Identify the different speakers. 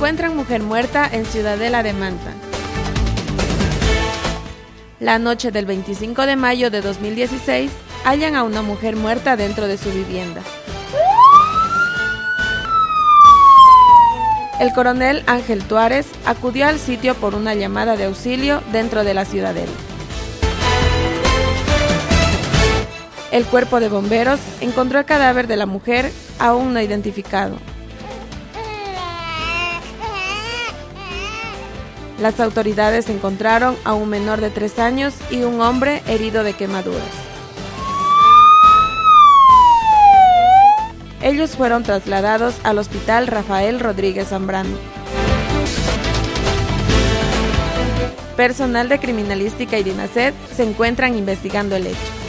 Speaker 1: Encuentran mujer muerta en Ciudadela de Manta. La noche del 25 de mayo de 2016, hallan a una mujer muerta dentro de su vivienda. El coronel Ángel Tuárez acudió al sitio por una llamada de auxilio dentro de la ciudadela. El cuerpo de bomberos encontró el cadáver de la mujer aún no identificado. Las autoridades encontraron a un menor de 3 años y un hombre herido de quemaduras. Ellos fueron trasladados al Hospital Rafael Rodríguez Zambrano. Personal de Criminalística y DINASED se encuentran investigando el hecho.